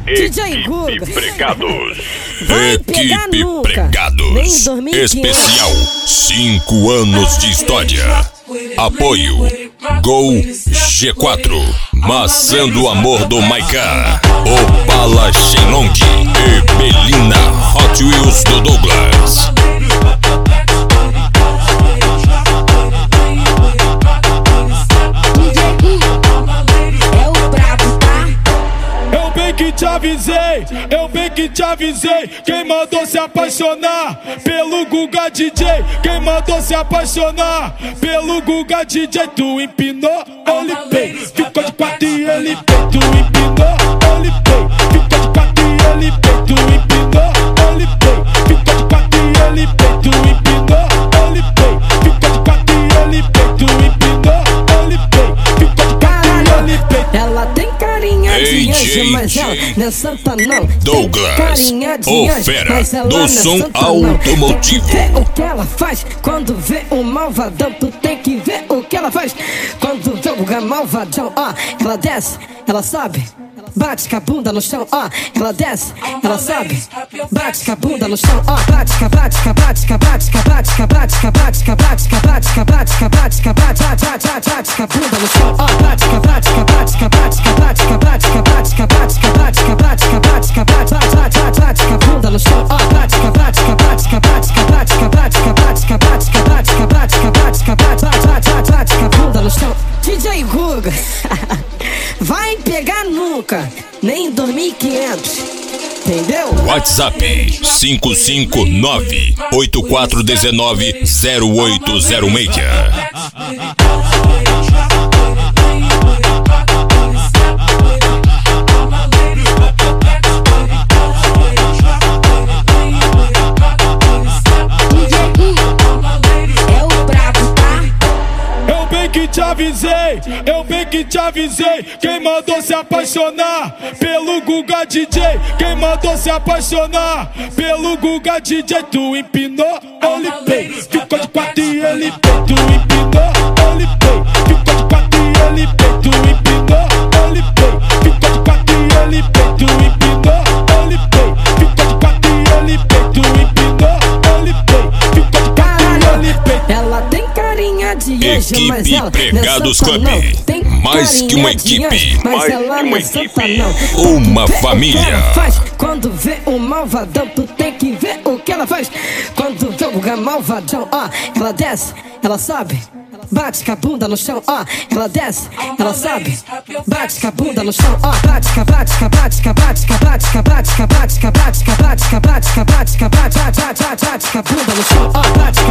DJ Guga. Equipe Pregados. Equipe Pregados. Especial 5 anos de história. Apoio Gol G4, Maçã do Amor do Maiká, Opala Shenlong e Belina Hot Wheels do Douglas. Eu bem que te avisei, quem mandou se apaixonar pelo Guga DJ, quem mandou se apaixonar pelo Guga DJ, tu empinou, ele bem, ficou de quatro e ele bem, tu empinou, ele bem, ficou de quatro e ele bem, tu empinou, ele bem, ficou de quatro e ele bem, tu empinou, ele bem, ficou de quatro e ele bem, tu empinou, ele bem, ficou de quatro e ele bem. Ela tem carinha de anjo, mas ela não é santa não. Douglas, o fera do som automotivo. Tem que ver o que ela faz quando vê um malvadão. Tu tem que ver o que ela faz quando vê o malvadão. Ó, ela desce, ela sobe, bate com a bunda no chão. Ó, ela desce, ela sobe, bate com a bunda no chão. Ó, bate com a bunda no chão. Ó, bate com a bunda no chão. Ó, bate com a bunda no chão. DJ Guga vai pegar nunca, nem 2500. Entendeu? WhatsApp 559-8419-0806. Eu bem que te avisei, quem mandou se apaixonar pelo Guga DJ, quem mandou se apaixonar pelo Guga DJ, tu empinou, ele bem, ficou de quatro e ele bem, tu empinou, ele bem, ficou de quatro e ele bem, tu empinou, ele bem, ficou de quatro e ele bem, tu empinou, ele bem, ficou de quatro e ele bem, tu empinou, ele bem, ficou de quatro e ele bem. Ela tem carinha de anjo, mas Equipe ela Pregados não é Club. santa não. Tem Mais que uma equipe, mas ela não é santa não. uma Tem que ver família. O que ela faz quando vê um malvadão, tu tem que ver o que ela faz quando vê um malvadão. Ó, ela desce, ela sobe, bate com a bunda no chão. Ó, ela desce, ela sobe, bate com a bunda no chão. Ó, bate com a bunda no chão. Ó, bate